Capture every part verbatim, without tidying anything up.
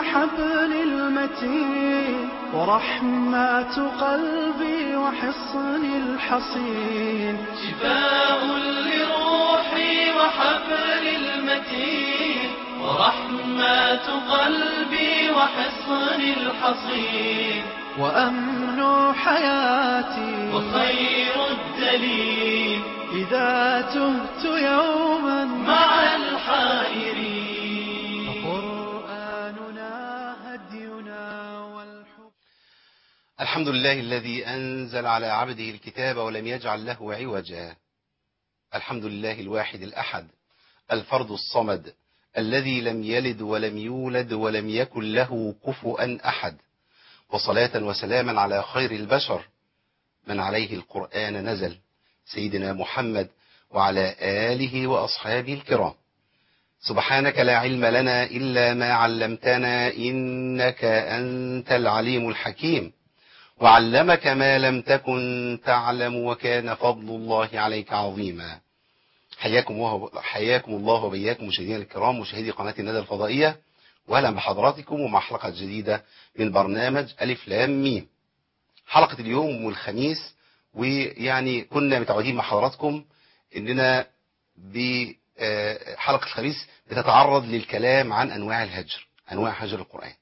الحبل المتين ورحمة قلبي وحصن الحصين شفاء لروحي وحبل المتين ورحمة قلبي وحصن الحصين وأمن حياتي وخير الدليل إذا تهت يوما مع الحائرين. فقرآننا هدينا والحب. الحمد لله الذي أنزل على عبده الكتاب ولم يجعل له عوجا. الحمد لله الواحد الأحد الفرد الصمد الذي لم يلد ولم يولد ولم يكن له كفؤا أحد، وصلاة وسلاما على خير البشر من عليه القرآن نزل، سيدنا محمد وعلى آله وأصحابه الكرام. سبحانك لا علم لنا إلا ما علمتنا إنك أنت العليم الحكيم، وعلمك ما لم تكن تعلم وكان فضل الله عليك عظيما. حياكم الله حياكم الله وبياكم مشاهدينا الكرام، مشاهدي قناة الندى الفضائية، واهلا بحضراتكم ومع حلقة جديدة من برنامج ألف لام ميم. حلقة اليوم والخميس، ويعني كنا متعودين مع حضراتكم اننا بحلقة الخميس بتتعرض للكلام عن انواع الهجر، انواع هجر القرآن.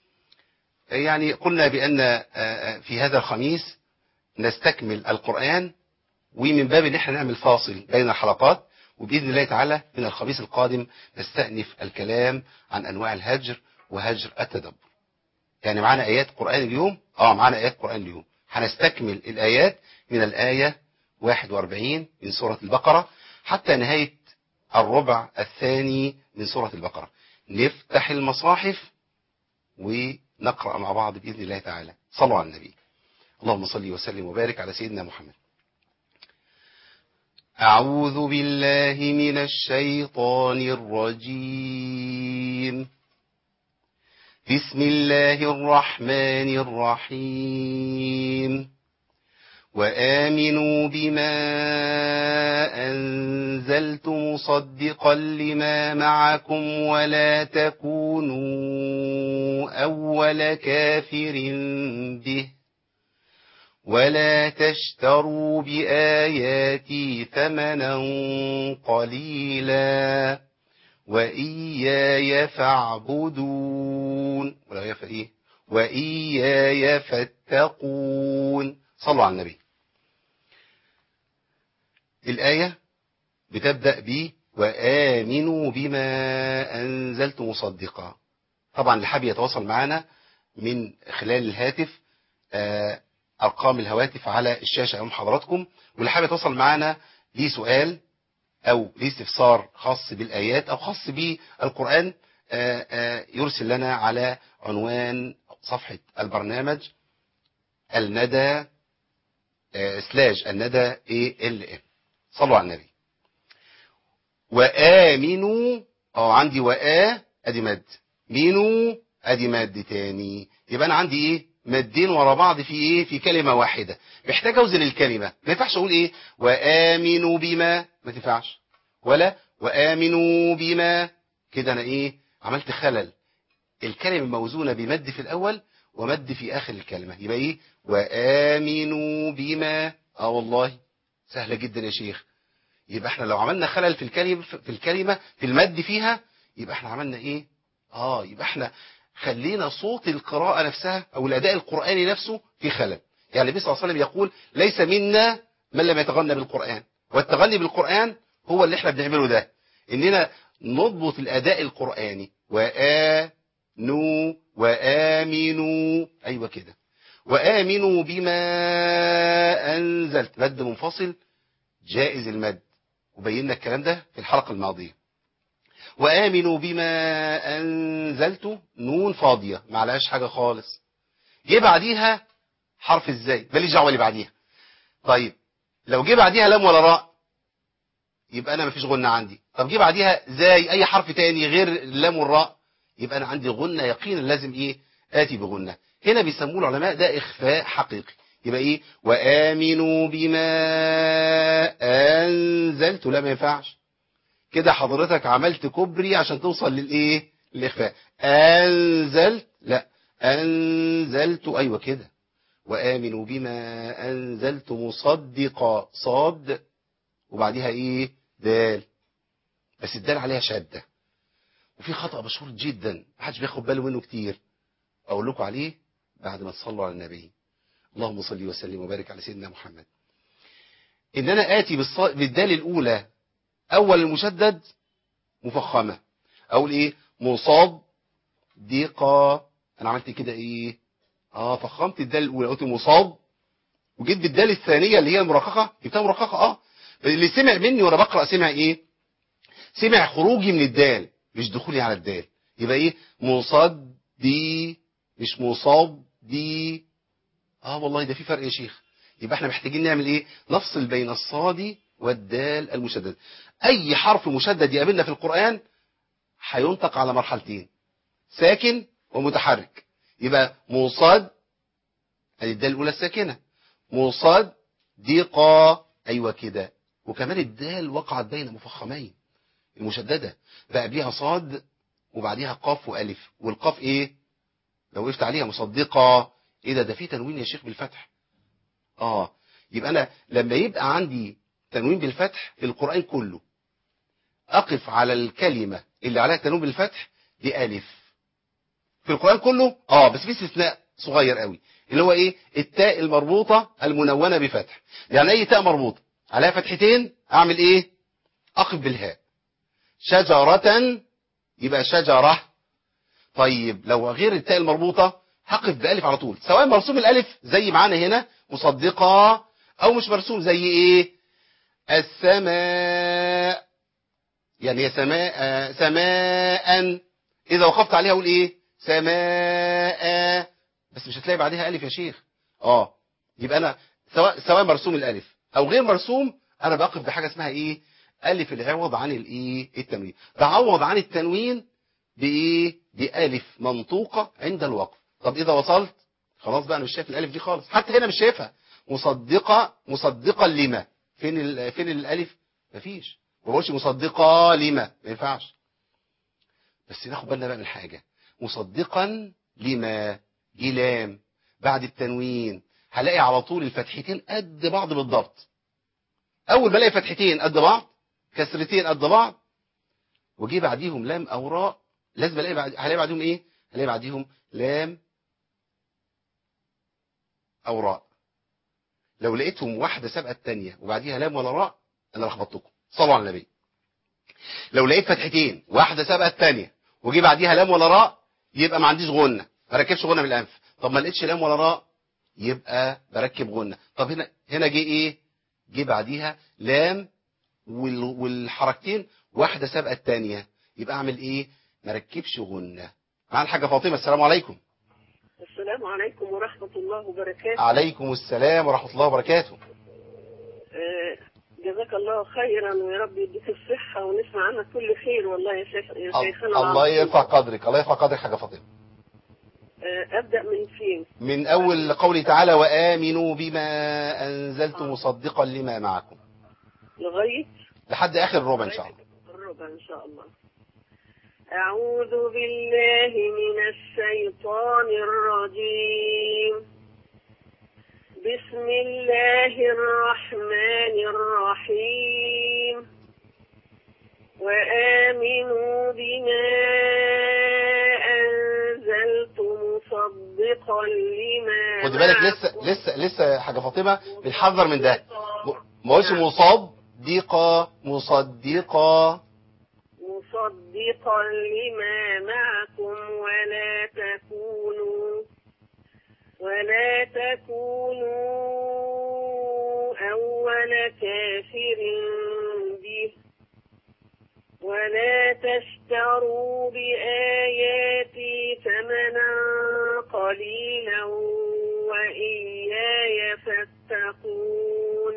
يعني قلنا بان في هذا الخميس نستكمل القرآن، ومن باب ان احنا نعمل فاصل بين الحلقات، وبإذن الله تعالى من الخميس القادم نستأنف الكلام عن أنواع الهجر وهجر التدبر. يعني معنا آيات قرآن اليوم اه معنا آيات قرآن اليوم هنستكمل الآيات من الآية واحد وأربعين من سورة البقرة حتى نهاية الربع الثاني من سورة البقرة. نفتح المصاحف ونقرأ مع بعض بإذن الله تعالى. صلوا على النبي. اللهم صل وسلم وبارك على سيدنا محمد. أعوذ بالله من الشيطان الرجيم. بسم الله الرحمن الرحيم. وآمنوا بما أنزلت مصدقا لما معكم ولا تكونوا أول كافر به ولا تشتروا بآياتي ثمنا قليلا وإياي فاعبدون ولا إيه وإياي فاتقون. صلوا على النبي. الآية بتبدأ ب وآمنوا بما أنزلت مصدقا. طبعا اللي حابب يتواصل معنا من خلال الهاتف، آه أرقام الهواتف على الشاشة أمام حضراتكم، واللي حابب يتواصل معنا ليه سؤال أو ليه استفسار خاص بالآيات أو خاص بالقرآن آآ آآ يرسل لنا على عنوان صفحة البرنامج الندى سلاش الندى اي ال ام. صلوا على النبي. وآمنوا أو عندي وآ أدي مد، مينوا أدي مد تاني، يبقى أنا عندي إيه مدين ورا بعض في ايه في كلمة واحدة. محتاج اوزن الكلمة، ما ينفعش اقول ايه وآمنوا بما، ما تنفعش، ولا وآمنوا بما كده انا ايه عملت خلل. الكلمة موزونة بمد في الاول ومد في اخر الكلمة، يبقى ايه وآمنوا بما. اه والله سهلة جدا يا شيخ. يبقى احنا لو عملنا خلل في الكلمة في الكلمة في المد فيها، يبقى احنا عملنا ايه اه يبقى احنا خلينا صوت القراءة نفسها أو الأداء القرآني نفسه في خلل. يعني النبي صلى الله عليه وسلم يقول ليس منا من لم يتغنى بالقرآن، والتغني بالقرآن هو اللي احنا بنعمله ده، إننا نضبط الأداء القرآني. وآنوا وآمنوا، أيوة كده، وآمنوا بما أنزلت، مد منفصل جائز المد، وبينا الكلام ده في الحلقة الماضية. وآمنوا بما أنزلت نون فاضية ما عليهاش حاجة خالص، جه بعديها حرف ازاي ماليش دعوه اللي بعديها. طيب لو جه بعديها لام ولا راء يبقى انا مفيش غنة عندي. طب جه بعديها زي اي حرف تاني غير اللام والراء يبقى انا عندي غنة يقينا، لازم ايه اتي بغنة. هنا بيسموه العلماء ده اخفاء حقيقي. يبقى ايه وآمنوا بما أنزلت، لا ما ينفعش كده، حضرتك عملت كوبري عشان توصل للايه الإخفاء. أنزلت، لا، أنزلت، أيوة كده. وآمنوا بما أنزلت مصدقا، صاد وبعديها إيه؟ دال، بس الدال عليها شدة. وفي خطأ مشهور جدا محدش بياخد باله منه كتير، أقول لكم عليه بعد ما تصلوا على النبي. اللهم صل وسلم وبارك على سيدنا محمد. إن أنا آتي بالدال الأولى أول المشدد مفخمة، أقول إيه؟ مصاب دقا. أنا عملت كده إيه؟ آه فخمت الدال الأولى، قلت مصاب، وجيت بالدال الثانية اللي هي المرققة جبتها مرققة. آه اللي سمع مني وأنا بقرأ سمع إيه؟ سمع خروجي من الدال مش دخولي على الدال. يبقى إيه؟ مصاد دي مش مصاب دي. آه والله ده في فرق يا شيخ. يبقى احنا محتاجين نعمل إيه؟ نفصل بين الصاد والدال المشدد. أي حرف مشدد يقابلنا في القرآن هينطق على مرحلتين، ساكن ومتحرك. يبقى مصاد، ادي الدال الاولى الساكنه، مصاد دقا، ايوه كده. وكمان الدال وقعت بين مفخمين المشدده، بقى قبليها صاد وبعديها قاف والف، والقاف ايه؟ لو وقفت عليها مصدقه، ايه ده؟ ده في تنوين يا شيخ بالفتح. اه يبقى انا لما يبقى عندي تنوين بالفتح في القران كله، اقف على الكلمه اللي عليها تنوين بالفتح دي الف في القرآن كله. اه بس في استثناء صغير قوي، اللي هو ايه؟ التاء المربوطة المنونة بفتح. يعني اي تاء مربوطة عليها فتحتين اعمل ايه؟ اقف بالهاء. شجرة يبقى شجرة. طيب لو غير التاء المربوطة هقف بألف على طول، سواء مرسوم الألف زي معانا هنا مصدقة، او مش مرسوم زي ايه؟ السماء، يعني هي سماء، آه سماء، اذا وقفت عليها اقول ايه؟ سماء، بس مش هتلاقي بعدها ألف يا شيخ. اه يبقى أنا سواء سواء مرسوم الألف أو غير مرسوم، أنا بقف بحاجة اسمها إيه؟ ألف العوض عن الإيه؟ التنوين. بعوض عن التنوين بإيه؟ بألف منطوقة عند الوقف. طب إذا وصلت خلاص بقى أنا مش شايف الألف دي خالص، حتى هنا مش شايفها. مصدقة، مصدقا لما، فين ال... فين الألف؟ مفيش. ما بقولش مصدقة لما، ما ينفعش. بس ناخد بالنا بقى من حاجة، مصدقا لما جه لام بعد التنوين، هلاقي على طول الفتحتين قد بعض بالضبط. اول ما الاقي فتحتين قد بعض، كسرتين قد بعض، وجي بعديهم لام او راء، لازم الاقي بعد، هلاقي بعديهم ايه؟ هلاقي بعديهم لام او راء. لو لقيتهم واحده سابقه الثانيه وبعديها لام ولا راء انا لخبطتكم، صلوا على النبي. لو لقيت فتحتين واحده سابقه الثانيه وجي بعديها لام ولا راء يبقى ما عنديش غنه، ما ركبش غنه بالانف. طب ما لقيتش لام ولا راء يبقى بركب غنه. طب هنا هنا جه ايه؟ جه بعديها لام وال... والحركتين واحده سابقه الثانيه، يبقى اعمل ايه؟ ما ركبش غنه. مع الحاجه فاطمه. السلام عليكم. السلام عليكم ورحمة الله وبركاته. عليكم السلام ورحمه الله وبركاته. آه، جزاك الله خيرا ويا رب يديك الصحة ونسمع عنك كل خير والله يا شيخ يا شيخنا. الله يرفع قدرك، الله يرفع قدرك حاجه فاطمه. آه، أبدأ من فين؟ من أول قوله تعالى وآمنوا بما أنزلت مصدقا لما معكم لغاية لحد آخر الربع إن شاء الله. الربع إن شاء الله. أعوذ بالله من الشيطان الرجيم. بسم الله الرحمن الرحيم. وآمنوا بما أنزلت مصدقا لما خد بالك لسه لسه لسه حاجة فاطمة بنحذر من ده. ما قلتش مصاب دقة مصدقة، مصدقا لما معكم ولا تكونوا ولا تكونوا أول كافر به ولا تشتروا بآياتي ثمنا قليلا وإياي فاتقون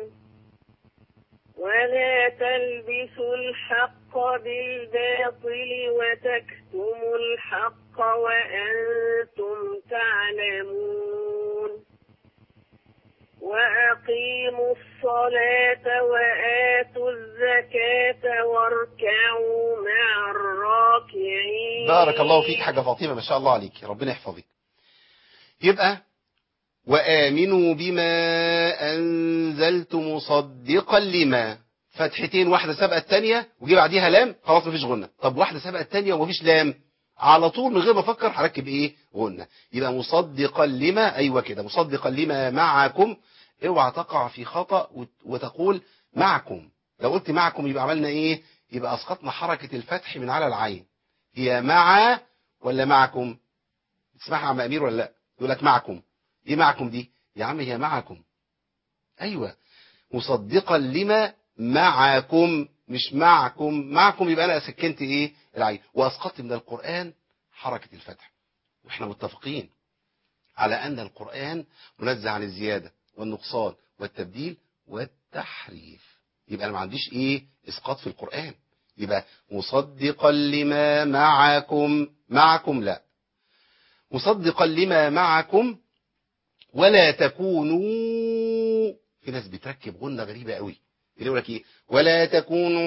ولا تلبسوا الحق بالباطل وتكتموا الحق وأنتم تعلمون وأقيموا وأقيموا الصلاة وآتوا الزكاة واركعوا مع الراكعين. بارك الله فيك حاجة فاطمة، ما شاء الله عليك، ربنا يحفظك. يبقى وآمنوا بما أنزلت مصدقا لما، فتحتين، واحدة سبقة الثانية وجي بعديها لام، خلاص مفيش غنة. طب واحدة سبقة الثانية ومفيش لام، على طول من غير ما افكر هركب ايه؟ غنة. يبقى مصدقا لما، ايوه كده، مصدقا لما معكم. اوعى تقع في خطأ وتقول معكم. لو قلت معكم يبقى عملنا ايه؟ يبقى اسقطنا حركة الفتح من على العين. هي مع ولا معكم؟ تسمعها عم امير ولا لا؟ يقول لك معكم. ايه معكم دي يا عم؟ هي معكم. ايوه، مصدقا لما معكم، مش معكم. معكم يبقى انا سكنت ايه؟ العين، واسقطت من القرآن حركة الفتح. واحنا متفقين على ان القرآن منزه عن الزيادة والنقصان والتبديل والتحريف. يبقى انا ما عنديش ايه؟ اسقاط في القرآن. يبقى مصدقا لما معكم، معكم لا، مصدقا لما معكم ولا تكونوا. في ناس بتركب غنة غريبة قوي، يقول لك ايه؟ ولا تكونوا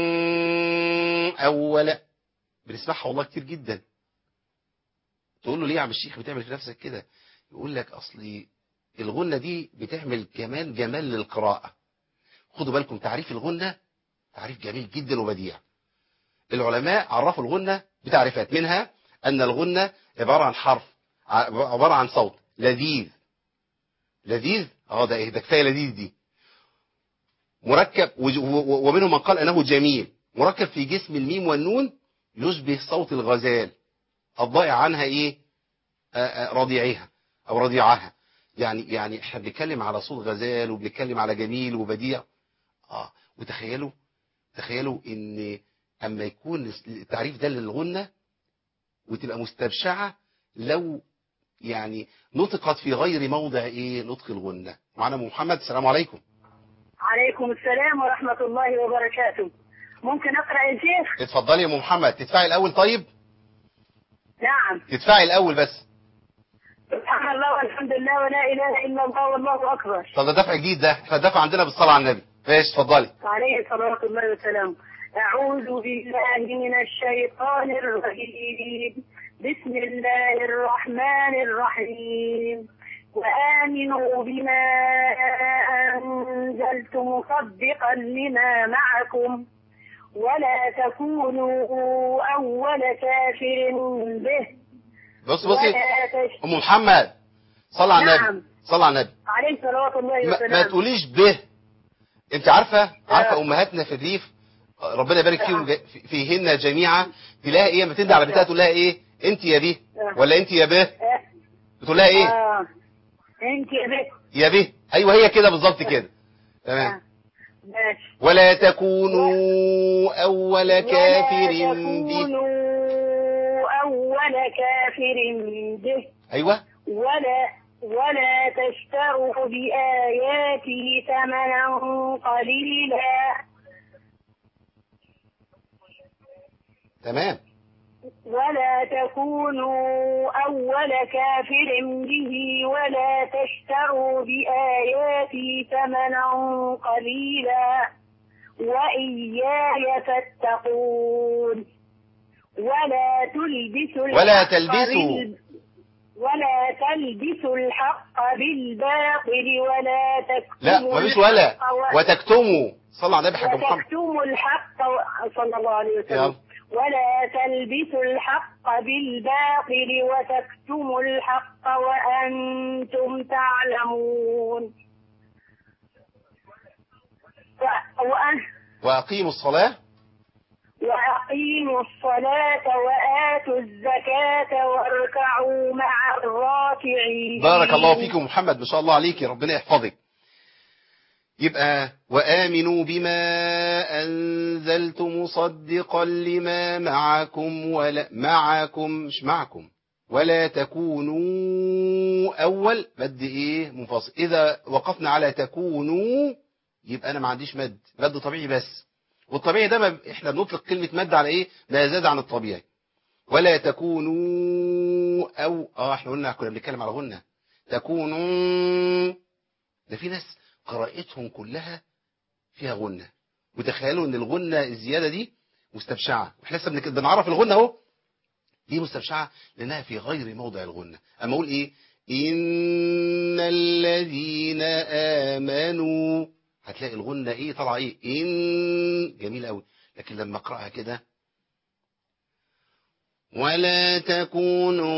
اول. بنسمعها والله كتير جدا. تقول له ليه يا عم الشيخ بتعمل في نفسك كده؟ يقول لك اصلي الغنة دي بتعمل كمان جمال للقراءة. خدوا بالكم، تعريف الغنة تعريف جميل جدا وبديع. العلماء عرفوا الغنة بتعريفات، منها ان الغنة عبارة عن حرف، عبارة عن صوت لذيذ. لذيذ، اه ده ايه ده؟ كفايه لذيذ دي. مركب، ومنهم من قال انه جميل، مركب في جسم الميم والنون، يشبه صوت الغزال الضائع عنها ايه؟ آآ رضيعها او رضيعها. يعني يعني احنا بنتكلم على صوت غزال، وبنتكلم على جميل وبديع. اه وتخيلوا تخيلوا ان اما يكون التعريف ده للغنة وتبقى مستبشعة لو يعني نطقت في غير موضع ايه؟ نطق الغنة. معنا محمد، السلام عليكم. عليكم السلام ورحمة الله وبركاته. ممكن أقرأ يا شيخ؟ اتفضلي يا ام محمد. تدفعي الاول؟ طيب نعم. تدفعي الاول بس. سبحان الله والحمد لله ولا إله إلا الله والله أكبر. طب ده دفع جديد، ده احنا دفع عندنا بالصلاة على النبي. ماشي اتفضلي. عليه صلوات الله وسلامه. أعوذ بالله من الشيطان الرجيم. بسم الله الرحمن الرحيم. وآمنوا بما أنزلت مصدقا لما معكم ولا تكونوا أول كافر به. بص بصي ام محمد، صلى على النبي. نعم. صلى على النبي. عليه صلوات الله ما, وسلامه. ما تقوليش به. انت عارفه عارفه امهاتنا في الريف، ربنا يبارك فيهم فيهن جميعا، تلاقي ايه؟ لما تندى على بنتها تقول لها ايه؟ انت يا بيه ولا انت يا به؟ بتقول لها ايه؟ اه انت يا به. يا به، ايوه هي كده بالظبط كده. تمام. ماشي. ولا تكونوا اول كافر ولا به. تكونوا أول كافر به. ايوه. ولا ولا تشتروا بآياته ثمنا قليلا. تمام. ولا تكونوا أول كافر به ولا تشتروا بآياتي ثمنا قليلا وإياي فاتقون. ولا تلبسوا ولا الحق تلبسوا بال... ولا تلبسوا الحق بالباطل ولا تكتموا لا مفيش ولا الحق و... وتكتموا. صلى على النبي حاج محمد. وتكتموا الحق و... صلى الله عليه وسلم. يلا. ولا تلبسوا الحق بالباطل وتكتموا الحق وأنتم تعلمون. و... وأن... وأقيموا الصلاة وأقيموا الصلاة وآتوا الزكاة واركعوا مع الراكعين. بارك الله فيكم محمد، ما شاء الله عليك، ربنا يحفظك. يبقى وآمنوا بما أنزلت مصدقا لما معكم ولا معكم مش معكم ولا تكونوا أول مد إيه؟ منفصل. إذا وقفنا على تكونوا يبقى أنا ما عنديش مد، مد طبيعي بس. والطبيعي ده ما احنا بنطلق كلمة مد على ايه؟ ما زاد عن الطبيعي. ولا تكونوا او اه احنا قلنا كنا بنتكلم على غنة. تكونوا ده في ناس قراءتهم كلها فيها غنة. وتخيلوا ان الغنة الزيادة دي مستبشعة، واحنا لسه بنك- بنعرف الغنة اهو. دي مستبشعة لانها في غير موضع الغنة. اما اقول ايه؟ ان الذين امنوا، هتلاقي الغنة ايه طالعه ايه؟ ان جميل قوي. لكن لما اقراها كده ولا تكونوا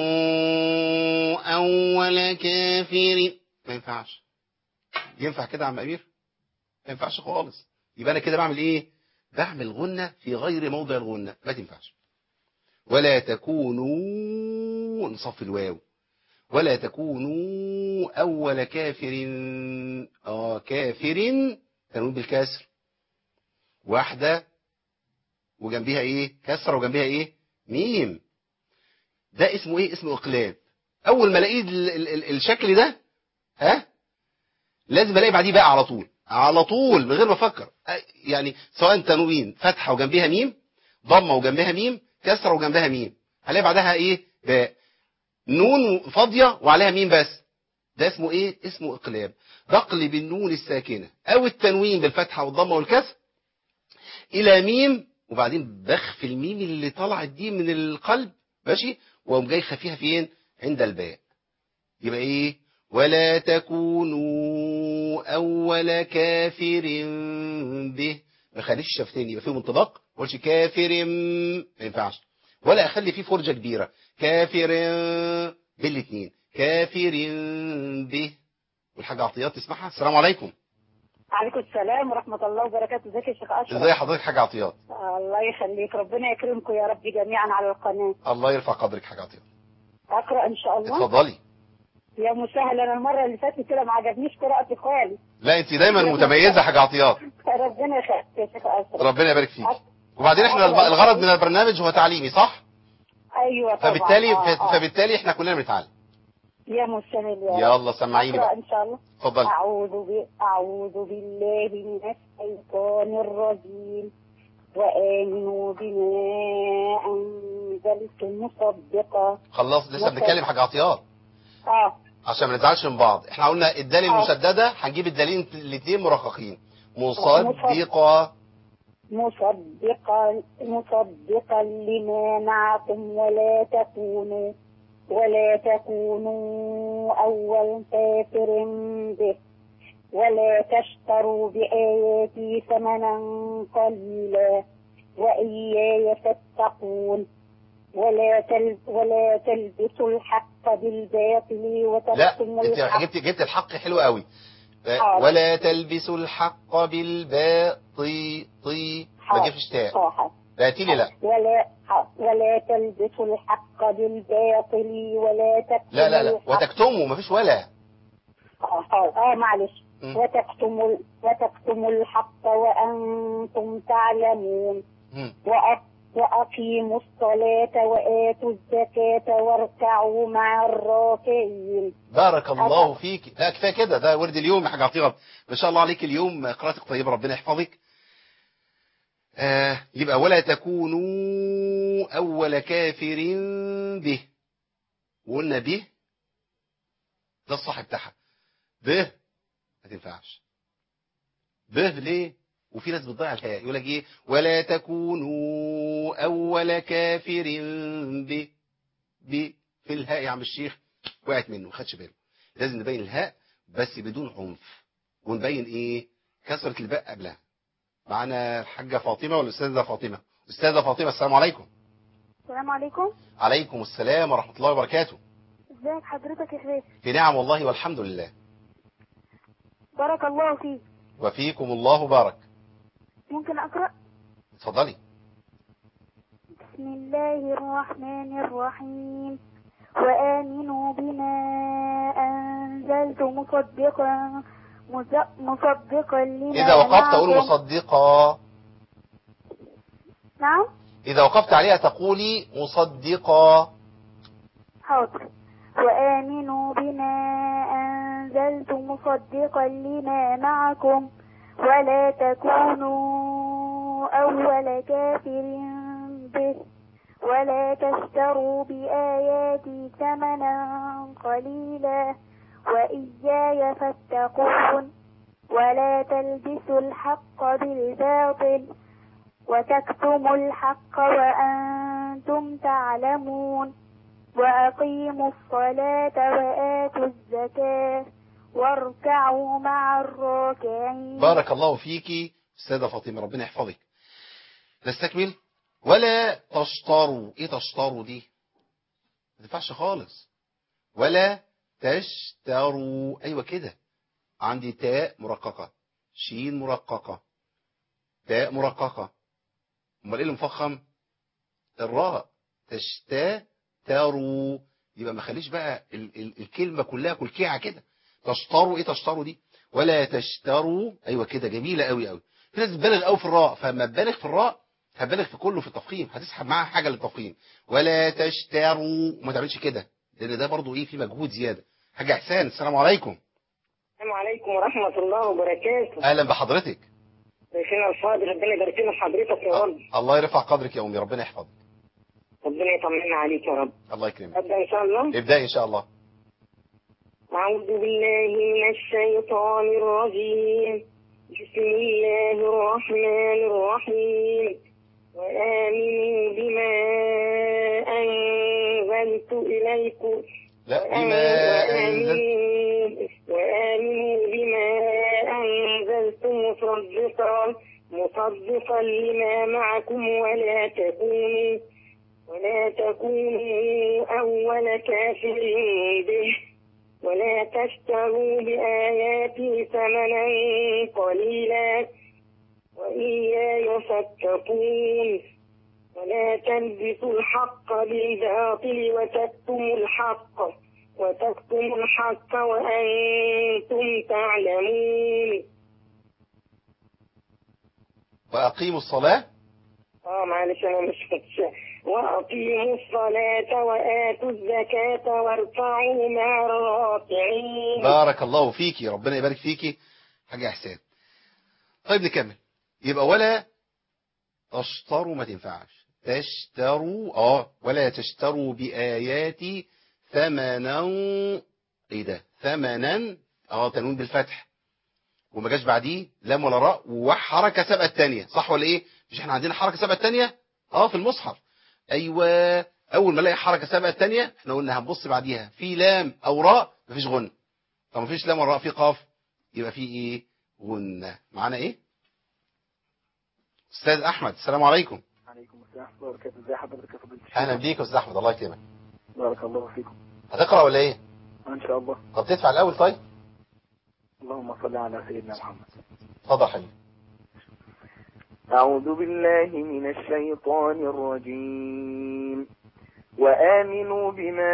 اول كافر، ما ينفعش. ينفع كده يا عم امير؟ ما ينفعش خالص. يبقى انا كده بعمل ايه؟ بعمل غنة في غير موضع الغنة، ما تنفعش. ولا تكونوا، نصف الواو، ولا تكونوا اول كافر. اه كافر تنوين بالكسر، واحدة وجنبيها ايه؟ كسرة وجنبيها ايه؟ ميم. ده اسمه ايه؟ اسمه اقلاب. اول ما الاقي ال- ال- ال- الشكل ده، ها، لازم الاقي بعديه بقى على طول، على طول من غير ما افكر. أ- يعني سواء تنوين فتحه وجنبها ميم، ضمه وجنبها ميم، كسره وجنبها ميم، هلاقي بعدها ايه؟ باء. نون فاضيه وعليها ميم بس، ده اسمه ايه؟ اسمه اقلاب. بقلب النون الساكنه او التنوين بالفتحه والضمه والكسر الى ميم، وبعدين بخفي الميم اللي طلعت دي من القلب، ماشي، واقوم جاي خفيها فين؟ عند الباء. يبقى ايه؟ ولا تكونوا اول كافر به. ما خليش الشفتين يبقى فيهم انطباق، ما اقولش كافر، ما ينفعش. ولا اخلي فيه فرجه كبيره، كافر بالاثنين، كافر به. والحاجه عطيات تسمعها. السلام عليكم. عليكم السلام ورحمة الله وبركاته. ازيك يا شيخ أشرف؟ ازي حضرتك حاجه عطيات؟ الله يخليك، ربنا يكرمكم يا رب جميعا على القناة. الله يرفع قدرك حاجه عطيات. أقرأ إن شاء الله. اتفضلي. يا مسهل، أنا المرة اللي فاتت كده ما عجبنيش قراءتي خالص. لا انت دايما متميزه حاجه عطيات. ربنا يخليك يا شيخ أشرف. ربنا يبارك فيك. وبعدين احنا الغرض من البرنامج هو تعليمي، صح؟ أيوة طبعا. فبالتالي آه آه. فبالتالي احنا كلنا بنتعلم. يا مسهل يا رب. يلا سمعيني أقرأ بقى. إن شاء الله. اتفضلي. أعوذ ب... أعوذ بالله من الشيطان الرجيم. وآمنوا بما أنزلت مصدقا. خلاص لسه مصدق. بنتكلم حاجه عطيات اه عشان ما نزعلش من بعض. احنا قلنا الدال المشدده هنجيب الدالين الاثنين مرققين. مصدقه. مصدقا مصدقا لما معكم ولا تكونوا ولا تكونوا أول كافر به ولا تشتروا بآياتي ثمنا قليلا وإياي فاتقون ولا تل ولا تلبسوا الحق بالباطل وتكتموا لا الحق. انت جبت جبت الحق حلو قوي. حاضر. ولا تلبسوا الحق بالباطل، طي ما تجيبش تاء. حاضر. لا تيلي لا. ولا ولا تلبسوا الحق بالباطل ولا تكتموا لا لا لا الحق. وتكتموا ما فيش ولا. اه اه, آه معلش. م. وتكتموا وتكتموا الحق وأنتم تعلمون. م. وأ- وأقيموا الصلاة وآتوا الزكاة واركعوا مع الراكعين. بارك الله فيك. لا كفايه كده، ده ورد اليوم يا حاجه عطيه. ما شاء الله عليك اليوم قراءتك طيبه، ربنا يحفظك. آه يبقى ولا تكونوا اول كافر به، وقلنا به ده الصح بتاعها. به ما تنفعش. به ليه؟ وفي ناس بتضيع الحياة، يقول لك ايه؟ ولا تكونوا اول كافر به. ب في الهاء يا عم الشيخ وقعت منه، ما خدش باله. لازم نبين الهاء بس بدون عنف، ونبين ايه؟ كسرة الباء قبلها. معانا الحاجة فاطمة والأستاذة فاطمة. أستاذة فاطمة السلام عليكم. السلام عليكم. عليكم السلام ورحمة الله وبركاته. ازيك حضرتك يا شيخ؟ في نعم والله والحمد لله. بارك الله فيك. وفيكم الله بارك. ممكن أقرأ؟ اتفضلي. بسم الله الرحمن الرحيم. وآمنوا بما أنزلت مصدقا مصدقا لما إذا وقفت أقول معكم. مصدقا. نعم. إذا وقفت عليها تقولي مصدقا. حاضر. وآمنوا بما أنزلت مصدقا لما معكم ولا تكونوا أول كافر به ولا تشتروا بآياتي ثمنا قليلا وإياي فاتقون ولا تلبسوا الحق بالباطل وتكتموا الحق وأنتم تعلمون وأقيموا الصلاة وآتوا الزكاة واركعوا مع الراكعين. بارك الله فيكي أستاذة فاطمة، ربنا يحفظك. نستكمل. ولا تشتروا. ايه تشتروا دي؟ ما تنفعش خالص. ولا تشتروا. ايوه كده. عندي تاء مرققة، شين مرققة، تاء مرققة. امال ايه اللي مفخم؟ الراء. تشتروا. يبقى ما خليش بقى ال ال الكلمة كلها كلكيعة كده. تشتروا. ايه تشتروا دي؟ ولا تشتروا. ايوه كده، جميلة قوي قوي. في ناس بتبالغ قوي في الراء، فلما تبالغ في الراء هتبالغ في كله في التفخيم، هتسحب معاها حاجة للتفخيم. ولا تشتروا. وما تعملش كده لان ده برضو ايه، في مجهود زيادة. حاجة احسان، السلام عليكم. السلام عليكم ورحمة الله وبركاته. اهلا بحضرتك. شيخنا الفاضل، ربنا يبارك لنا حضرتك يا رب. الله يرفع قدرك يا امي، ربنا يحفظك. ربنا يطمنا عليك يا رب. الله يكرمك. ابدا ان شاء الله. ابدأي ان شاء الله. أعوذ بالله من الشيطان الرجيم. بسم الله الرحمن الرحيم. وآمنوا بما أنزلت إليكم. لا، بما أنزلت. وآمنوا بما أنزلت مصدقا مصدقا لما معكم ولا تكونوا ولا تكونوا أول كافر به ولا تشتروا بآياتي ثمنا قليلا وإياي فاتقون ولا تلبسوا الحق بالباطل وتكتموا الحق وتكتموا الحق وأنتم تعلمون. وأقيموا الصلاة. اه معلش أنا مش فتش. وأقيموا الصلاة وآتوا الزكاة واركعوا مع الراكعين. بارك الله فيكي، ربنا يبارك فيكي. حاجة إحسان. طيب نكمل. يبقى ولا تشتروا ما تنفعش. تشتروا اه ولا تشتروا بآياتي ثمنا. ايه ده؟ ثمنا. اه تنوين بالفتح وما جاش بعديه لام ولا راء وحركه سابقه الثانيه، صح ولا ايه؟ مش احنا عندنا حركه سابقه الثانيه اه في المصحف؟ ايوه، اول ما الاقي حركه سابقه الثانيه احنا قلنا هنبص بعديها في لام او راء مفيش غنه. طب مفيش لام ولا راء، في قاف، يبقى في ايه؟ غنه. معانا ايه؟ استاذ احمد، السلام عليكم. عليكم السلام ورحمه الله وبركاته. ازي حضرتك يا فضيله الشيخ؟ اهلا بيك يا استاذ احمد، الله يكرمك. بارك الله فيكم. هتقرا ولا ايه؟ ان شاء الله. طب تدفع الاول. طيب اللهم صل على سيدنا محمد. اتفضل حبيبي. أعوذ بالله من الشيطان الرجيم. وآمنوا بما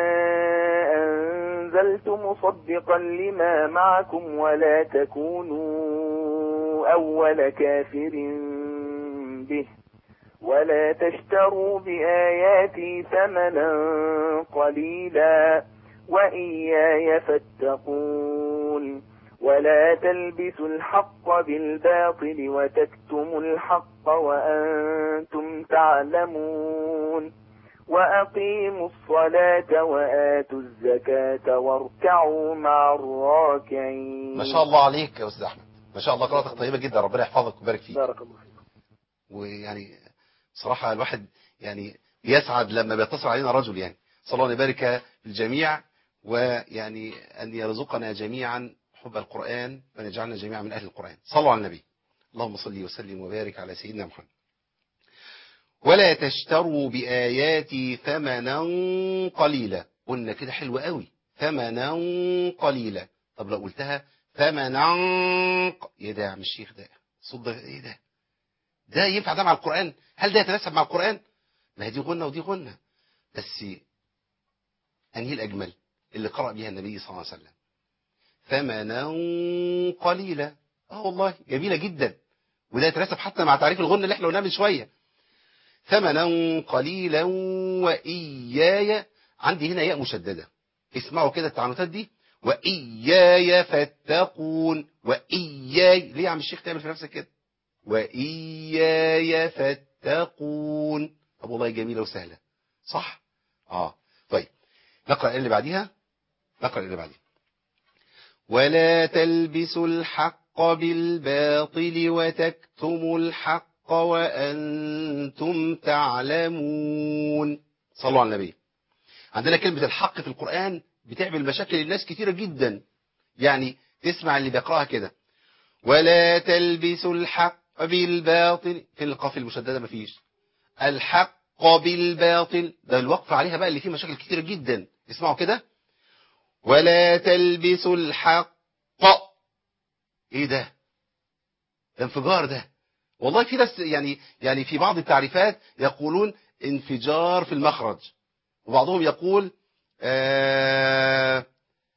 أنزلت مصدقا لما معكم ولا تكونوا أول كافر به ولا تشتروا بآياتي ثمنا قليلا وإياي فاتقون ولا تلبسوا الحق بالباطل وتكتموا الحق وأنتم تعلمون وأقيموا الصلاة وآتوا الزكاة واركعوا مع الراكعين. ما شاء الله عليك يا أستاذ أحمد، ما شاء الله قراءتك طيبة جدا، ربنا يحفظك ويبارك فيك. بارك الله فيك. ويعني صراحة الواحد يعني يسعد لما بيتصل علينا رجل، يعني صلى الله يبارك في الجميع، ويعني أن يرزقنا جميعا حب القرآن وأن يجعلنا جميعا من أهل القرآن. صلوا على النبي. اللهم صل وسلم وبارك على سيدنا محمد. ولا تشتروا بآياتي ثمنا قليلا. قلنا كده حلو قوي، ثمنا قليلا. طب لو قلتها ثمنا ق... ايه ده يا عم الشيخ؟ ده صوت ده ايه ده؟ ده ينفع ده مع القرآن؟ هل ده يتناسب مع القرآن؟ ما هي دي غنة ودي غنة، بس أنهي الأجمل؟ اللي قرأ بها النبي صلى الله عليه وسلم. ثمنا قليلا. اه والله جميلة جدا، وده يتناسب حتى مع تعريف الغنة اللي احنا قلناه من شوية. ثمنا قليلا وإياي. عندي هنا ياء مشددة، اسمعوا كده التعنتات دي. وإياي فاتقون. وإياي. ليه يا عم الشيخ تعمل في نفسك كده؟ وإياي فاتقون. طب والله جميلة وسهلة، صح؟ اه طيب نقرأ اللي بعديها. نقرأ اللي بعديها. ولا تلبسوا الحق بالباطل وتكتموا الحق وأنتم تعلمون. صلوا على النبي. عندنا كلمة الحق في القرآن بتعمل مشاكل للناس كتيرة جدا. يعني تسمع اللي بيقرأها كده، ولا تلبسوا الحق بالباطل، في القاف المشددة مفيش، الحق بالباطل، ده الوقف عليها بقى اللي فيه مشاكل كتيرة جدا. اسمعوا كده، ولا تلبسوا الحق. ايه ده؟ ده انفجار ده. والله في ناس يعني يعني في بعض التعريفات يقولون انفجار في المخرج، وبعضهم يقول آه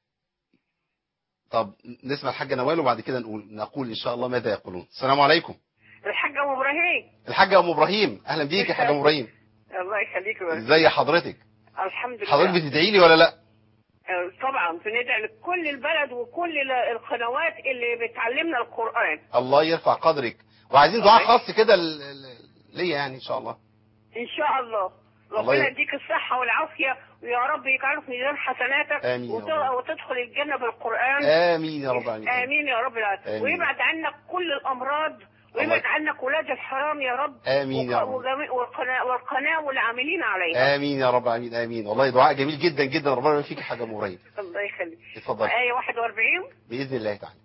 طب نسمع الحاجة نوال وبعد كده نقول نقول إن شاء الله ماذا يقولون. السلام عليكم. الحاجة أم إبراهيم. الحاجة أم إبراهيم، أهلا بيك يا حاجة أم إبراهيم. الله يخليك. إزاي حضرتك؟ الحمد لله. حضرتك بتدعي لي ولا لا؟ طبعا بندعي لكل البلد وكل القنوات اللي بتعلمنا القرآن. الله يرفع قدرك. وعايزين دعاء خاص كده ليا يعني إن شاء الله. إن شاء الله. ربنا يديك الصحة والعافية ويا رب يجعله في ميزان حسناتك. آمين وت... وتدخل الجنة بالقرآن. آمين يا رب العالمين. آمين يا رب العالمين. ويبعد عنك كل الأمراض ويبعد عنك ولاد الحرام يا رب. آمين يا رب. وجميع والقناة والقناة والعاملين عليها. آمين يا رب العالمين. آمين. والله دعاء جميل جدا جدا. ربنا يبارك فيك يا حاجة مريم. الله يخليك. اتفضل. آية واحد وأربعين بإذن الله تعالى.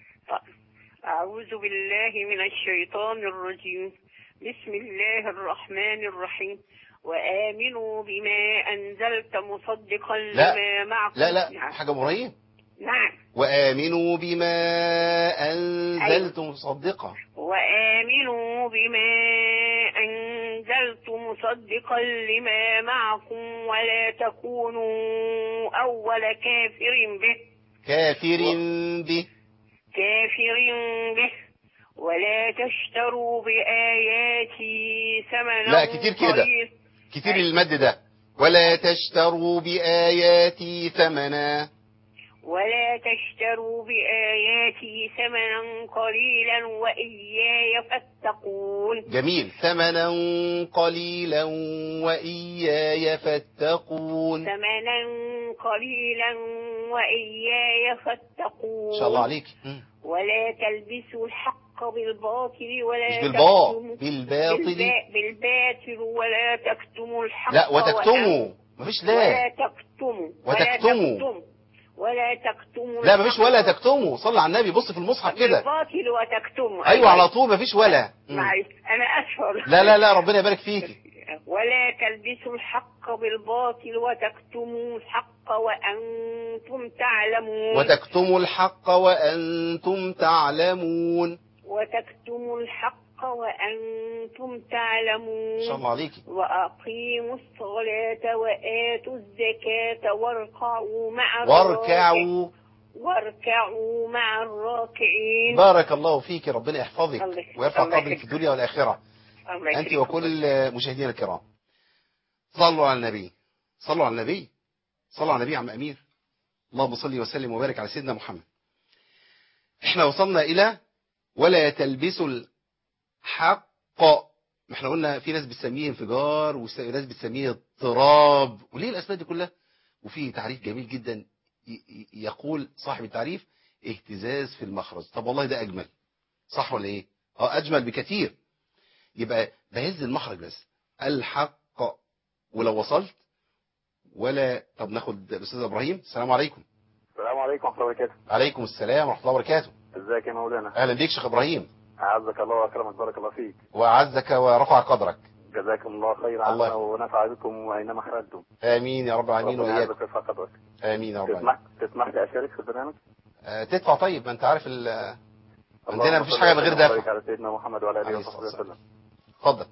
أعوذ بالله من الشيطان الرجيم. بسم الله الرحمن الرحيم. وآمنوا بما أنزلت مصدقا لا لما معكم. لا لا نعم. حاجة مريم. نعم. وآمنوا بما أنزلت مصدقا. وآمنوا بما أنزلت مصدقا لما معكم ولا تكونوا أول كافر به. كافر به. كافر به ولا تشتروا بآياتي ثمنا لا كتير كده، كتير المد ده. ولا تشتروا بآياتي ثمنا. ولا تشتروا بآياتي ثمنا قليلا وإياي فاتقون. جميل. ثمنا قليلا وإياي فاتقون. ثمنا قليلا وإياي فاتقون. إن شاء الله عليك. ولا تلبسوا الحق بالباطل ولا مش بالباء، تكتموا بالباطل. بالباطل ولا تكتموا الحق. لا وتكتموا، مفيش لا. ولا تكتموا. وتكتموا. ولا تكتموا. لا مفيش ولا تكتموا. صلى على النبي. بص في المصحف كده. بالباطل وتكتموا. ايوه على طول مفيش ولا. معلش انا اسفه. لا لا لا ربنا يبارك فيكي. ولا تلبسوا الحق بالباطل وتكتموا الحق وأنتم تعلمون. وتكتموا الحق وأنتم تعلمون. وتكتموا الحق وأنتم تعلمون. إن شاء الله عليكي. وأقيموا الصلاة وآتوا الزكاة واركعوا مع واركعوا واركعوا مع الراكعين. بارك الله فيك. ربنا يحفظك ويرفع قدرك في الدنيا والآخرة أنت وكل مشاهدينا الكرام. صلوا على النبي. صلوا على النبي. صلوا على النبي عم أمير. اللهم صل وسلم وبارك على سيدنا محمد. احنا وصلنا إلى ولا تلبسوا الحق. احنا قلنا في ناس بتسميه انفجار وناس بتسميه اضطراب، وليه الأسماء دي كلها؟ وفي تعريف جميل جدا يقول صاحب التعريف اهتزاز في المخرج. طب والله ده أجمل، صح ولا ايه؟ اه أجمل بكثير. يبقى بهز المخرج بس الحق. ولو وصلت ولا. طب ناخد الأستاذ إبراهيم. السلام عليكم. السلام عليكم ورحمة الله وبركاته. عليكم السلام ورحمة الله وبركاته. ازيك يا مولانا؟ أهلا بيك شيخ إبراهيم. أعزك الله وأكرمك، بارك الله فيك. وأعزك ورفع قدرك. جزاكم الله خير عنا ونفع بكم وأينما خرجتم. آمين يا رب العالمين وإياكم. ربنا يرفع قدرك. آمين يا رب العالمين. تسمح تسمح لي أشارك في البرنامج؟ أه تدفع. طيب ما أنت عارف ال عندنا مفيش حاجة غير دفع. على سيدنا محمد وعلى آله وصحبه وسلم. اتفضل.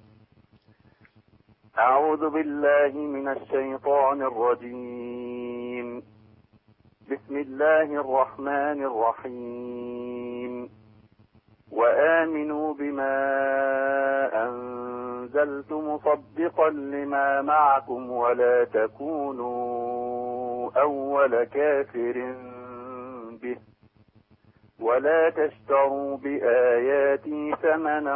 أعوذ بالله من الشيطان الرجيم. بسم الله الرحمن الرحيم. وآمنوا بما أنزلت مصدقا لما معكم ولا تكونوا أول كافر به ولا تشتروا بآياتي ثمنا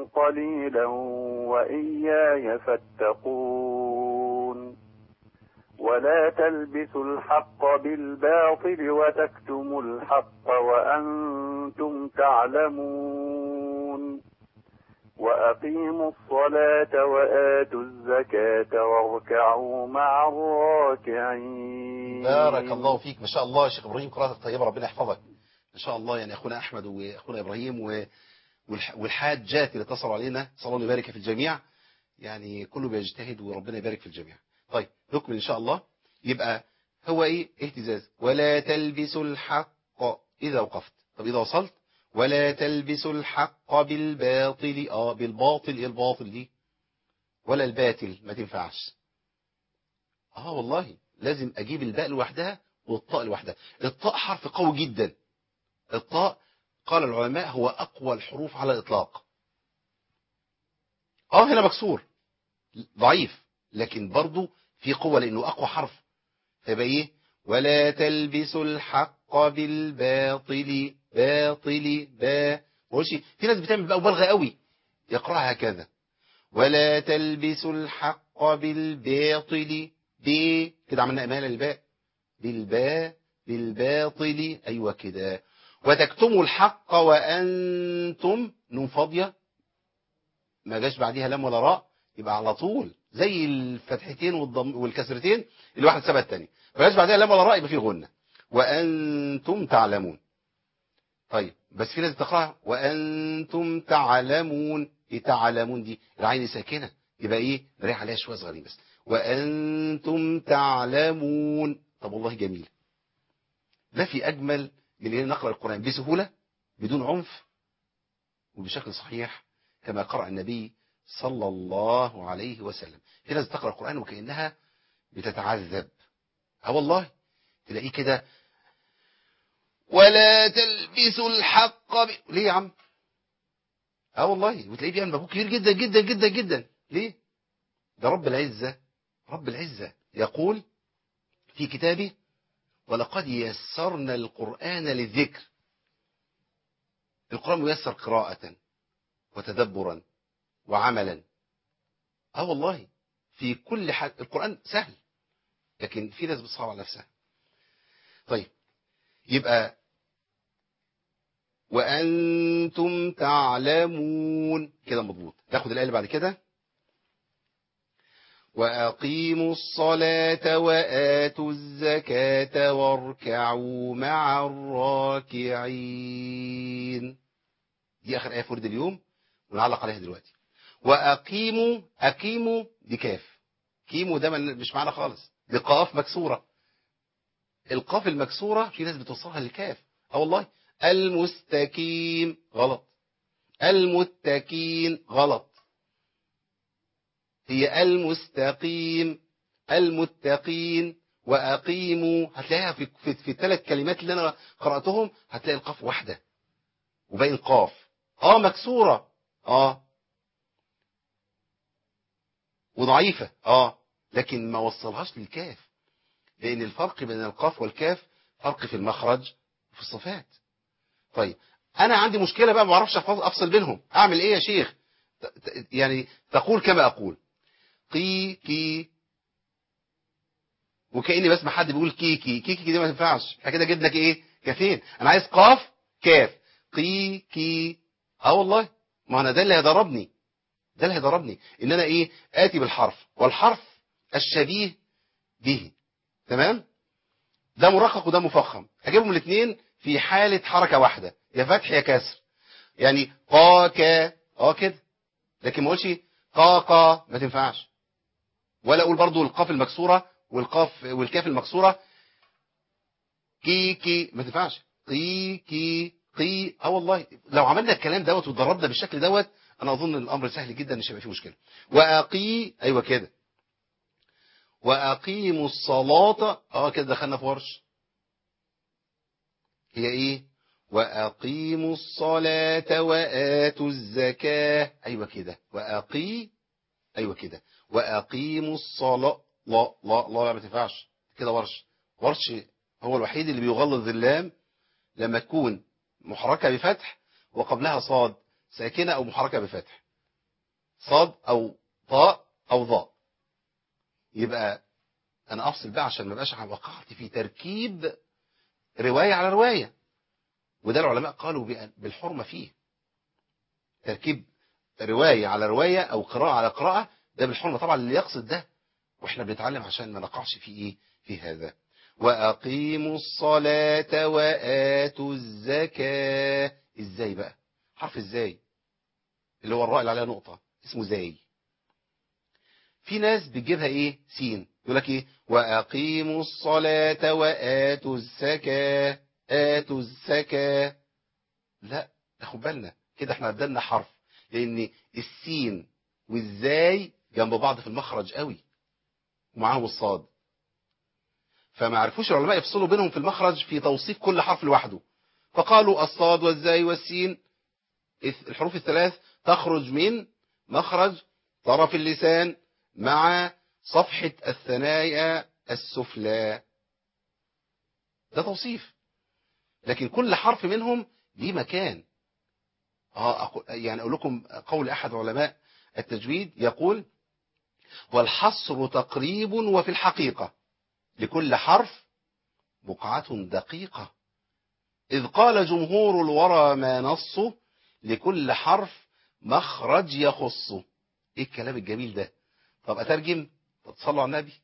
قليلا وإياي فاتقون. ولا تلبسوا الحق بالباطل وتكتموا الحق وأنتم تعلمون وأقيموا الصلاة وآتوا الزكاة واركعوا مع الراكعين. بارك الله فيك، ما شاء الله يا شيخ إبراهيم، قراءتك طيبة، ربنا يحفظك ما شاء الله. يعني أخونا أحمد وأخونا إبراهيم و... والحاجات اللي اتصلوا علينا، صلى الله يبارك في الجميع، يعني كله بيجتهد وربنا يبارك في الجميع. طيب نكمل إن شاء الله. يبقى هو إيه؟ اهتزاز. ولا تلبسوا الحق إذا وقفت. طب إذا وصلت ولا تلبسوا الحق بالباطل. آه بالباطل. إيه الباطل دي؟ ولا الباطل ما تنفعش. آه والله لازم أجيب الباء لوحدها والطاء لوحدها. الطاء حرف قوي جدا. الطاء قال العلماء هو أقوى الحروف على الإطلاق. آه هنا مكسور ضعيف، لكن برضو في قوة لأنه أقوى حرف. فيبقى إيه؟ ولا تلبسوا الحق بالباطل. باطل با ماشي. في ناس بتعمل بقى مبالغة قوي يقرأها هكذا. ولا تلبسوا الحق بالباطل. ب كده عملنا إمالة للباء. بالباء بالباطل. أيوة كده. وتكتموا الحق وأنتم نون فاضية ما جاش بعديها لام ولا راء، يبقى على طول زي الفتحتين والضم والكسرتين اللي واحد سبب الثاني، ما جاش بعديها لام ولا راء يبقى فيه غنة. وأنتم تعلمون. طيب بس في ناس بتقراها وأنتم تعلمون. ايه تعلمون دي؟ العين ساكنة، يبقى ايه؟ نريح عليها شوية صغيرين بس. وأنتم تعلمون. طب والله جميل. ده في أجمل من ان نقرأ القرآن بسهولة بدون عنف وبشكل صحيح كما قرأ النبي صلى الله عليه وسلم. في ناس تقرأ القرآن وكأنها بتتعذب. اه والله تلاقيه كده ولا تلبسوا الحق ب... ليه يا عم؟ اه والله وتلاقيه بيعمل مجهود كبير جدا جدا جدا جدا. ليه؟ ده رب العزة رب العزة يقول في كتابه ولقد يسرنا القرآن للذكر. القرآن ميسر قراءة وتدبرا وعملا. اه والله في كل حاجة القرآن سهل، لكن في ناس بتصعب على نفسها. طيب يبقى وأنتم تعلمون كده مضبوط. ناخد الآية اللي بعد كده. وأقيموا الصلاة وآتوا الزكاة واركعوا مع الراكعين. دي آخر آية في ورد اليوم ونعلق عليها دلوقتي. وأقيموا أقيموا دي كاف. كيمو ده مش معنا خالص، دي قاف مكسورة. القاف المكسورة في ناس بتوصلها للكاف. اه والله. المستقيم غلط. المتقين غلط. هي المستقيم المتقين. وأقيموا هتلاقيها في في, في الثلاث كلمات اللي أنا قرأتهم هتلاقي القاف واحدة وباقي القاف اه مكسورة اه وضعيفة اه لكن ما وصلهاش للكاف، لأن الفرق بين القاف والكاف فرق في المخرج وفي الصفات. طيب أنا عندي مشكلة بقى ما بعرفش أفصل بينهم، أعمل إيه يا شيخ؟ يعني تقول كما أقول قي كي وكأني بسمع حد بيقول كيكي كيكي دي ما تنفعش. احنا كده جبنا ايه كافين. انا عايز قاف كاف قي كي. اه والله ما انا ده اللي هيضربني ده اللي هيضربني ان انا ايه اتي بالحرف والحرف الشبيه به. تمام. ده مرقق وده مفخم، اجيبهم الاثنين في حالة حركة واحدة يا فتح يا كسر. يعني قا كا اه كده، لكن ما اقولش قا قا ما تنفعش. ولا اقول برضو القاف المكسورة والقاف والكاف المكسورة كي كي ما تنفعش. قي كي قي. اه والله لو عملنا الكلام دوت واتدربنا بالشكل دوت انا اظن الامر سهل جدا مش هيبقى فيه مشكله. واقي ايوه كده. واقيموا الصلاه اه كده دخلنا في ورش. هي ايه؟ واقيموا الصلاه واتوا الزكاه. ايوه كده. واقي ايوه كده. واقيموا الصلاه لا لا لا ما تنفعش كده. ورش ورش هو الوحيد اللي بيغلظ اللام لما تكون محركة بفتح وقبلها صاد ساكنة أو محركة بفتح، صاد أو طاء أو ضاء. يبقى انا افصل بقى عشان ما بقاش وقعت في تركيب رواية على رواية، وده العلماء قالوا بالحرمة فيه. تركيب رواية على رواية او قراءة على قراءة ده بالحرمة طبعا اللي يقصد ده، واحنا بنتعلم عشان ما نقعش في ايه في هذا. واقيموا الصلاة واتوا الزكاة. ازاي بقى؟ حرف ازاي اللي هو الراء اللي عليها نقطة اسمه زاي. في ناس بتجيبها ايه سين، يقول لك ايه واقيموا الصلاة واتوا الزكاة، اتوا الزكاة. لا ناخد بالنا كده احنا عدلنا حرف، لان السين والزاي جنب بعض في المخرج قوي ومعاهم الصاد، فما عرفوش العلماء يفصلوا بينهم في المخرج في توصيف كل حرف لوحده، فقالوا الصاد والزاي والسين الحروف الثلاث تخرج من مخرج طرف اللسان مع صفحة الثنايا السفلى. ده توصيف، لكن كل حرف منهم ليه مكان. اه يعني اقول لكم قول احد علماء التجويد يقول والحصر تقريب وفي الحقيقة لكل حرف بقعة دقيقة، إذ قال جمهور الورى ما نصه لكل حرف مخرج يخصه. ايه الكلام الجميل ده؟ طب اترجم؟ طب صلوا على النبي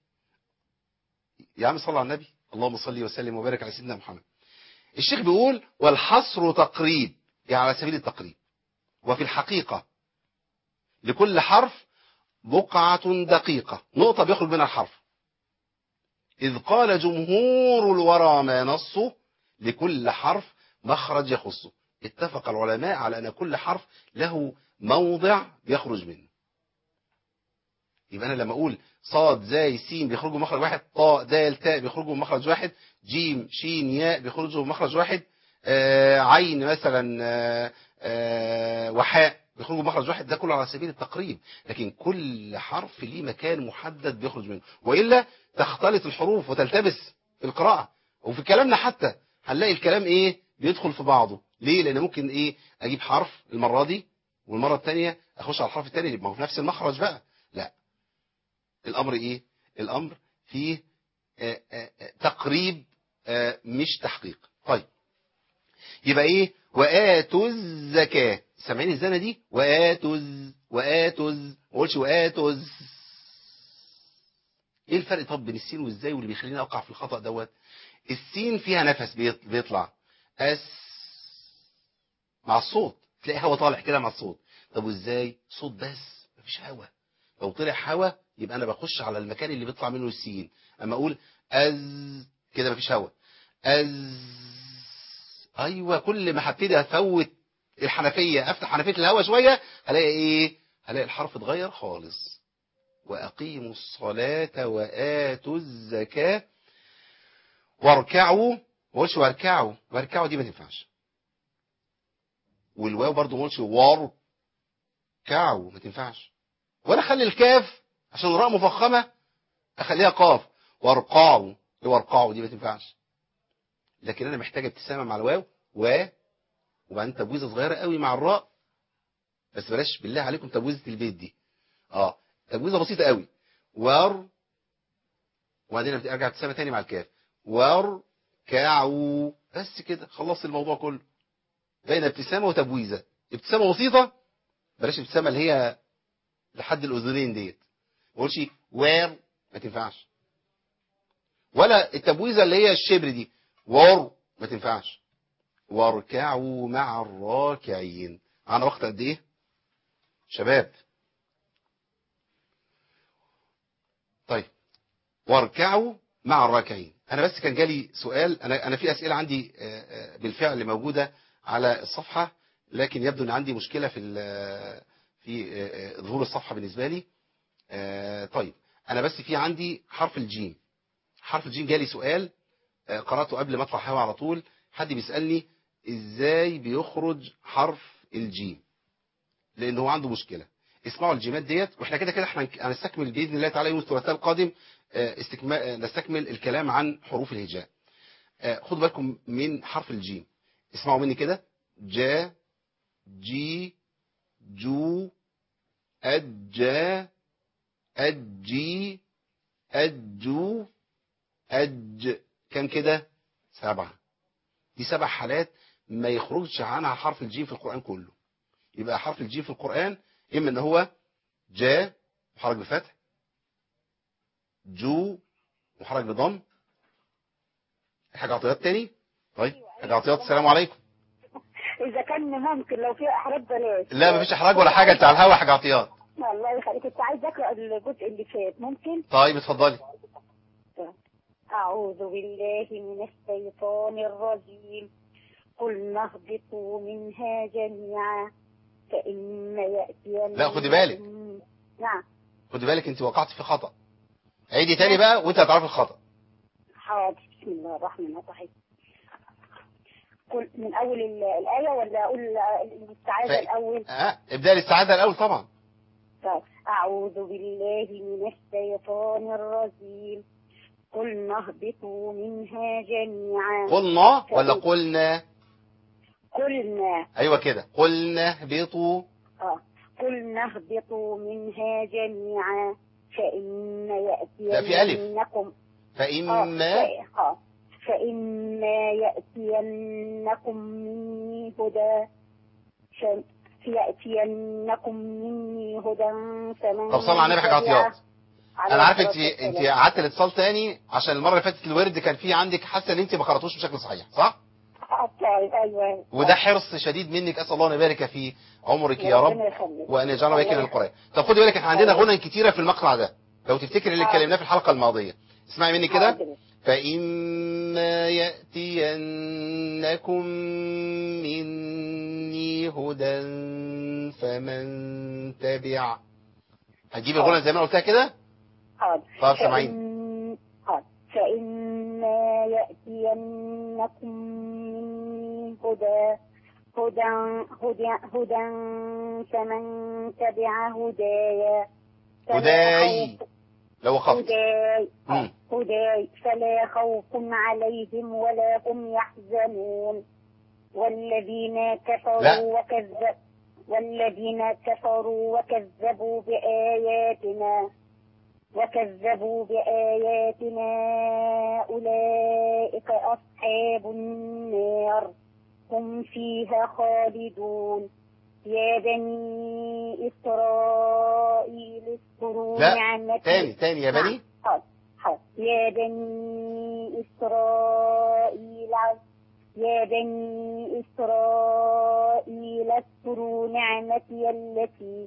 يا عم، صلوا على النبي، اللهم صل وسلم وبارك على سيدنا محمد. الشيخ بيقول والحصر تقريب، يعني على سبيل التقريب، وفي الحقيقة لكل حرف بقعة دقيقة، نقطة بيخرج منها الحرف. إذ قال جمهور الورى ما نصه لكل حرف مخرج يخصه. اتفق العلماء على أن كل حرف له موضع بيخرج منه. يبقى أنا لما أقول صاد زاي سين بيخرجوا مخرج واحد، طاء دال تاء بيخرجوا مخرج واحد، جيم شين ياء بيخرجوا مخرج واحد، آه عين مثلا آه آه وحاء بيخرجوا مخرج واحد. ده كله على سبيل التقريب، لكن كل حرف ليه مكان محدد بيخرج منه، وإلا تختلط الحروف وتلتبس في القراءة. وفي كلامنا حتى هنلاقي الكلام ايه بيدخل في بعضه. ليه؟ لان ممكن ايه اجيب حرف المرة دي والمرة الثانية اخش على الحرف الثاني، يبقى هو في نفس المخرج بقى. لا، الامر ايه؟ الامر فيه آآ آآ تقريب آآ مش تحقيق. طيب يبقى ايه؟ وآتوا الزكاة. سامعين الزنة دي؟ وآتوا وآتوا ما قولش وآتوا. ايه الفرق طب بين السين والزاي واللي بيخليني اقع في الخطأ دوت؟ السين فيها نفس بيطلع اس مع الصوت، تلاقي هوا طالع كده مع الصوت. طب والزاي؟ صوت بس مفيش هوا. لو طلع هوا يبقى انا بخش على المكان اللي بيطلع منه السين. اما اقول از كده مفيش هوا. از ايوه، كل ما هبتدي افوت الحنفيه افتح حنفيه الهوا شويه هلاقي ايه؟ هلاقي الحرف اتغير خالص. واقيموا الصلاه واتوا الزكاه واركعوا. ما قولش واركعوا، واركعوا دي ما تنفعش. والواو برضو ما قولش واركعوا، ما تنفعش. ولا اخلي الكاف عشان الراء مفخمه اخليها قاف. وارقعوا، وارقعوا دي ما تنفعش. لكن انا محتاج ابتسامه مع الواو و وبعدين تبويزه صغيره قوي مع الراء، بس بلاش بالله عليكم تبويزه البيت دي. اه تبويزه بسيطه قوي. وار وبعدين ارجع ابتسامه تاني مع الكاف. واركعوا، بس كده خلصت الموضوع كله. بين ابتسامه وتبويزه. ابتسامه بسيطه، بلاش ابتسامه اللي هي لحد الاذنين ديت. ما اقولش وير، ما تنفعش. ولا التبويزه اللي هي الشبر دي وار، ما تنفعش. واركعوا مع الراكعين. معانا وقت قد ايه شباب؟ طيب واركعوا مع الراكعين. انا بس كان جالي سؤال، انا انا في اسئله عندي بالفعل موجوده على الصفحه، لكن يبدو ان عندي مشكله في في ظهور الصفحه بالنسبه لي. طيب انا بس في عندي حرف الجيم. حرف الجيم جالي سؤال قراته قبل ما اطلع هوا على طول. حد بيسالني ازاي بيخرج حرف الجيم، لان هو عنده مشكله. اسمعوا الجيمات ديت، واحنا كده كده احنا هنستكمل باذن الله تعالى يوم الثلاثاء القادم استكمال نستكمل الكلام عن حروف الهجاء. خدوا بالكم من حرف الجيم. اسمعوا مني كده: جا، جي، جو، أجا، أجي، أجو أج كم كده؟ سبعة. دي سبع حالات ما يخرجش عنها حرف الجيم في القرآن كله. يبقى حرف الجيم في القرآن إما إن هو جاء محرك بفتح، جو محرك بضم. حاجة عطيات تاني؟ طيب حاجة عطيات. السلام عليكم. اذا كان ممكن لو في احراج بلاش. لا مفيش احراج ولا حاجة، انت على الهوا. حاجة عطيات. الله يخليك، كنت عايز اقرا الجزء اللي فات ممكن؟ طيب اتفضلي. اعوذ بالله من الشيطان الرجيم. قل اهبطوا منها جميعا فإما يأتين. لا خدي بالك. نعم خدي بالك انت وقعت في خطأ. عيدي تاني بقى وانت هتعرفي الخطأ. حاضر. بسم الله الرحمن الرحيم. قل من اول الآية ولا اقول الاستعاذة ف... الاول؟ اه ابدأ الاستعاذة الاول طبعا. طيب أعوذ بالله من الشيطان الرجيم. قلنا اهبطوا منها جميعا. قلنا ولا قلنا؟ قلنا. ايوه كده، قلنا اهبطوا. اه قلنا اهبطوا منها جميعا فإما يأتينكم. فإما اه فإما يأتينكم مني هدى يأتينكم مني هدى فمن. طب صلى على النبي حاجة عطيات. انا عارف انت انت قعدت الاتصال تاني عشان المره اللي فاتت الورد كان في عندك حاسه ان انت ما قراتوش بشكل صحيح، صح؟ ايوه. وده حرص شديد منك، اسال الله ان يبارك في عمرك يا رب وان يجعله بك من القران. طب خدي بالك احنا عندنا غنى كتيره في المقطع ده لو تفتكر اللي اتكلمناه في الحلقه الماضيه. اسمعي مني كده. فإما يأتينكم مني هدى فمن تبع. هتجيب الغنى زي ما قلتها كده؟ حاضر. طب سامعين. حاضر. فإما يأتينكم مني هدى هدى هدى هدى فمن تبع هدايا. هداي لو خفت. هداي هداي فلا خوف عليهم ولا هم يحزنون. والذين كفروا وكذبوا والذين كفروا وكذبوا بآياتنا وكذبوا بآياتنا أولئك أصحاب النار هم فيها خالدون. يا بني إسرائيل اذكروا نعمتي. تاني تاني يا بني. حاضر حاضر. يا بني إسرائيل يا بني إسرائيل اذكروا نعمتي التي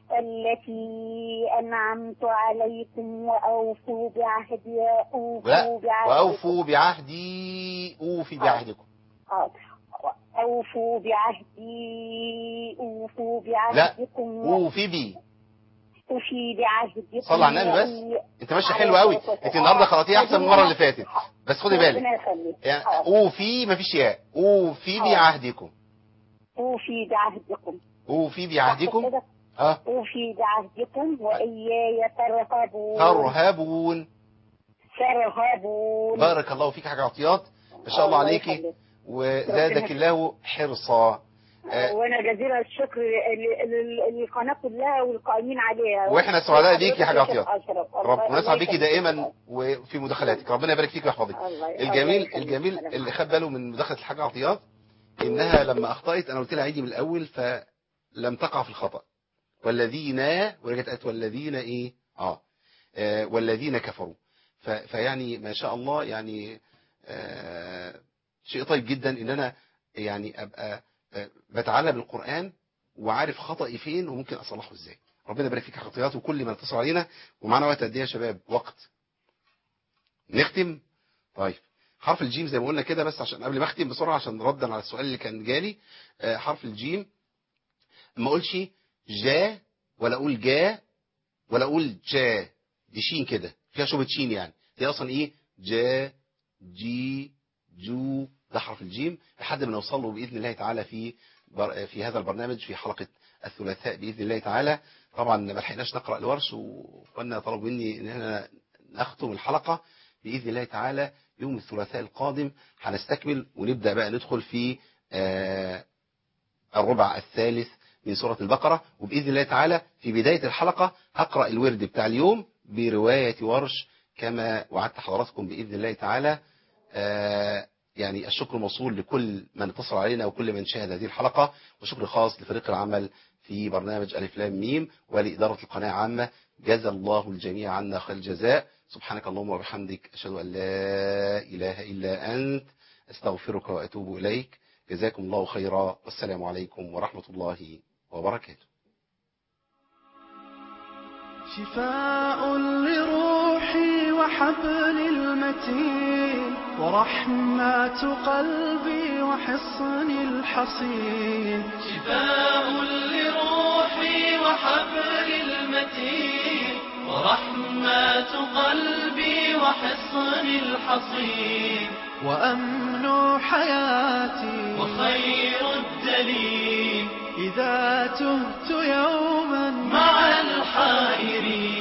التي أنعمت عليكم وأوفوا بعهدي أوفوا بعهدكم وأوفوا بعهدي أوفي بعهدكم. أوفوا بعهدي أوفوا بعهدكم. لا أوفي بي أوفي بعهدكم. صلى على النبي بس. أنت ماشي حلو قوي. أنت النهارده قرأتيها أحسن من المرة اللي فاتت. بس خدي بالك يعني أوفي مفيش ياء. أوفي بعهدكم. أوفي بعهدكم. أوفي بعهدكم. اه أوفي بعهدكم وإياي ترهبون. ترهبون ترهبون. بارك الله فيك حاجة عطيات ما شاء الله عليكي وزادك الله حرصا. آه وانا جزيل الشكر للقناه كلها والقائمين عليها. واحنا سعداء بيكي يا حاجة عطيات. ربنا يسعد بيكي دائما وفي مداخلاتك. ربنا يبارك فيك ويحفظك. الجميل الجميل اللي خد باله من مداخله الحاجة عطيات انها لما اخطأت انا قلت لها عيدي من الاول فلم تقع في الخطأ. والذين ورجعت قالت والذين ايه اه, آه والذين كفروا. فيعني ما شاء الله يعني آه شيء طيب جدا ان انا يعني ابقى آه بتعلم القرآن وعارف خطأي فين وممكن اصلحه ازاي. ربنا يبارك فيك خطيات وكل من اتصل علينا. ومعنا وقت قد ايه يا شباب؟ وقت نختم. طيب حرف الجيم زي ما قلنا كده بس عشان قبل ما اختم بسرعه عشان ردا على السؤال اللي كان جالي. آه حرف الجيم ما اقولش جا ولا اقول جا ولا اقول جا. دي شين كده فيها شبه شين يعني. دي اصلا ايه؟ جا جي جو. ده حرف الجيم لحد ما نوصل له باذن الله تعالى في في هذا البرنامج في حلقه الثلاثاء باذن الله تعالى. طبعا ما لحقناش نقرا الورش وقلنا طلبوا مني ان احنا نختم الحلقه باذن الله تعالى يوم الثلاثاء القادم. هنستكمل ونبدا بقى ندخل في آه الربع الثالث من سورة البقرة. وبإذن الله تعالى في بداية الحلقة هقرأ الورد بتاع اليوم برواية ورش كما وعدت حضراتكم بإذن الله تعالى. آه يعني الشكر موصول لكل من اتصل علينا وكل من شاهد هذه الحلقة، وشكر خاص لفريق العمل في برنامج ألف لام ميم ولإدارة القناة عامة. جزا الله الجميع عنا خير الجزاء. سبحانك اللهم وبحمدك، أشهد أن لا إله إلا أنت، أستغفرك وأتوب إليك. جزاكم الله خيرا، والسلام عليكم ورحمة الله وبركاته. شفاء لروحي وحبل المتين، ورحمة قلبي وحصن الحصين. شفاء لروحي وحبل المتين، ورحمة قلبي وحصن الحصين. وأمن حياتي وخير الدليل إذا تهت يوما مع الحائرين.